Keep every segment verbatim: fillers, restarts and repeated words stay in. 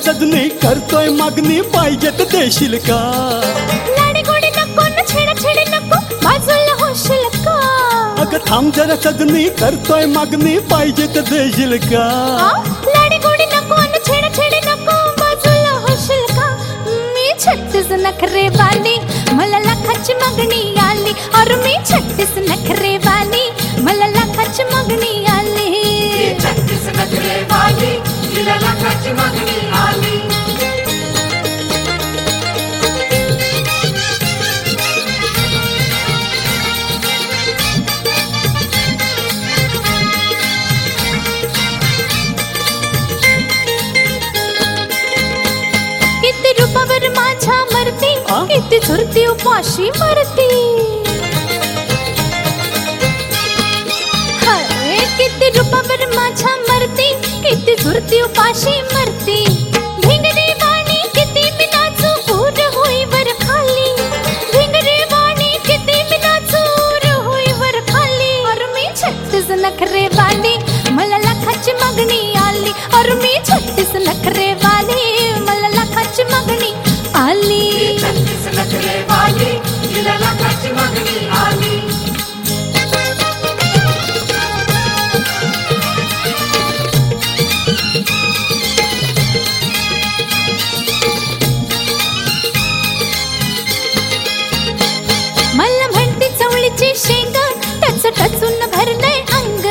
सजनी करतोय मागणी पाहिजे तर देशील का? लाडी गोडी नको न छेडा छेडी नको बाजूला होशील का? अगं थांब जरा सजनी करतोय मागणी पाहिजे तर देशील का? लाडी गोडी नको न छेडा छेडी नको बाजूला होशील का? मी छत्तीस नखरे वाली मला लाखाची मागणी आली. और मी छत्तीस नखरे वाली मला लाखाची मागणी आली. छत्तीस नखरे वाली तिला लाखाची मागणी आली. किती रूपावर माझ्या मरती किती झुरती उपाशी मरती. हरे किती रूपावर माझ्या मरती किती झुरती उपाशी मरती. भिंगरी वाणी किती मी नाचू पूर होई वर खाली. भिंगरी वाणी किती मी नाचू पूर होई वर खाली. और मी छत्तीस नखरे वाली मला लाखाची मागणी आली. और मी छत्तीस नखरे वाली मला लाखाची मागणी आली. छत्तीस नखरे वाली तिला लाखाची मागणी आली. मला म्हणते चवळीची शेंग टच टचून भरलंय अंग.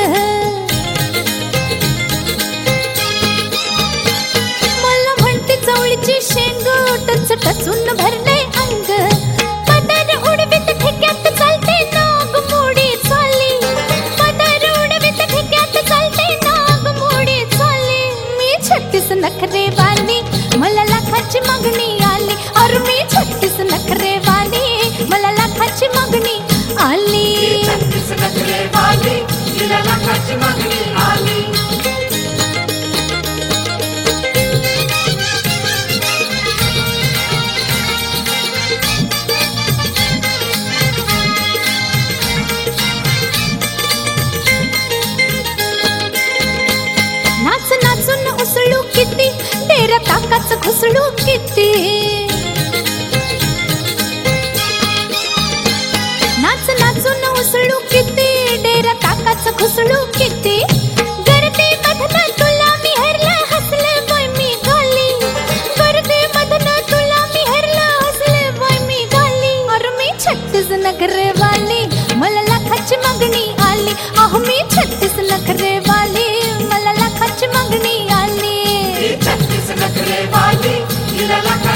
मला म्हणते चवळीची शेंग टच टचून भरलंय अंग. पदर उडवीत ठेक्यात चालते नाग मोडी चाली. पदर उडवीत ठेक्यात चालते नाग मोडी चाली. मी छत्तीस नखरे वाली मला लाखाची मागणी आली. और मी छत्तीस नखरे वाली मला लाखाची मागणी आली. छत्तीस नखरे वाली तिला लाखाची मागणी आली. नाच नाचून उसळू किती तेरा ताकाच घुसळू किती. नाच नाचून उसळू किती डेरा ताकाच घुसळू किती. गर्दी मधन तुला मी हरला हसले बाय मी गाली. गर्दी मधन तुला मी हरला हसले बाय मी गाली. और मी छत्तीस नखरे वाली मला लाखाची मागणी आली. अहो मी छत्तीस नखरे वाली मला लाखाची मागणी आली. छत्तीस नखरे वाली तिला लाखाची